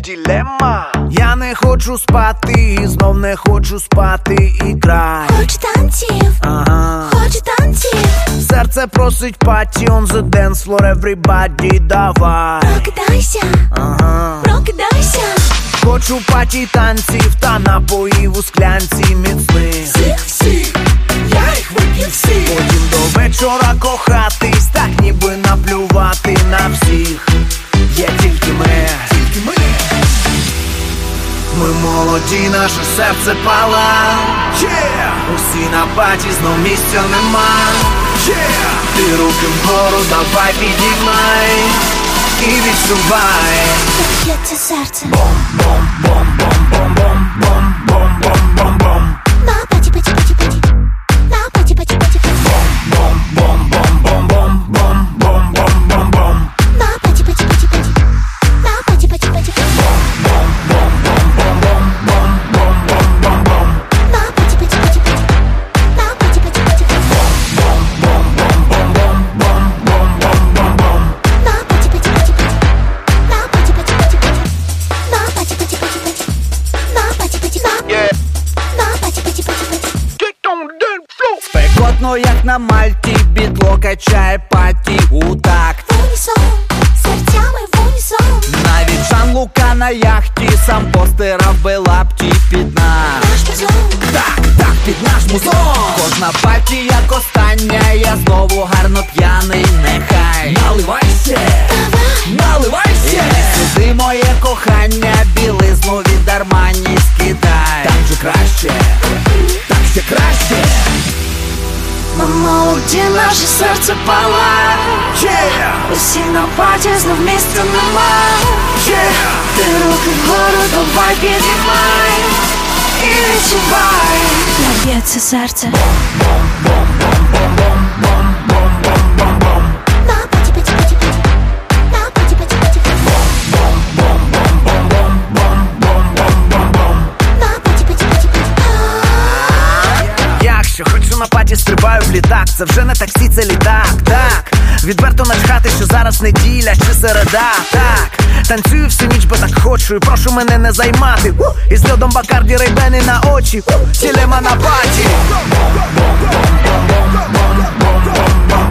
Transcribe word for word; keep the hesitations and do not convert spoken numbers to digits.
ділема. Я не хочу спати, і знов не хочу спати і край. Хочу танців, ага. хочу танців. Серце просить паті, on the dance floor, everybody, давай. Прокидайся, ага. прокидайся. Хочу паті танців та напоїв у склянці міцних. Всіх, всіх, я їх вип'ю всіх. Потім до вечора кохатись, так ніби наплювати на всіх. Є тільки ми, тільки ми. Ми молоді, наше серце пала, yeah! Усі на паті, знов місця нема, yeah! Ти руки вгору, давай підіймай і відчувай. Так б'ється серце. Бом-бом-бом-бом-бом-бом-бом-бом. На паті, паті, паті, паті. На паті, паті, паті, паті. Бом-бом-бом-бом-бом-бом-бом-бом-бом. На паті, паті, паті, паті. На паті, паті, паті, паті. Бом-бом-бом-бом-бом-бом-бом-бом-бом. На паті, паті, паті, паті. На паті, паті, паті, паті. Бом-бом-бом-бом-бом-бом-бом-бом-бом. На паті, паті, паті, паті. На паті, паті, паті, паті. На паті, паті, паті, паті. На паті, паті, на. На паті, паті, паті, паті. Спекотно, як на Мальті, бітло качає паті у такт. В унісон, серцями в унісон. Навіть Жан-Лука на яхті сам постирав би лапті під нас. Наш музон, Так, так, під наш музон. Кожна паті як остання, я знову гарно п'яний, нехай. Наливайся, давай. наливайся. Іди сюди, моє кохання, білизну від Армані скидай. Так же краще, так ще краще. Ми молоді, наше серце палає, Yeah, усі на паті, знов місця нема. yeah. Ти руки вгору, давай підіймай і відчувай. Як б'ється серце. Бом-бом-бом-бом-бом-бом-бом-бом. На паті, паті, паті, паті. На паті, паті, паті, паті. Бом-бом-бом-бом-бом-бом-бом-бом. На паті, паті, паті, паті. Якщо хочу на паті, стрибаю в літак. Це вже не таксі, це літак, так. Відверто начхати, що зараз неділя чи середа, так. Танцюю всю ніч, бо так хочу, і прошу мене не займати. У! Із льодом Бакарді, рейбени на очі. Ділема на паті.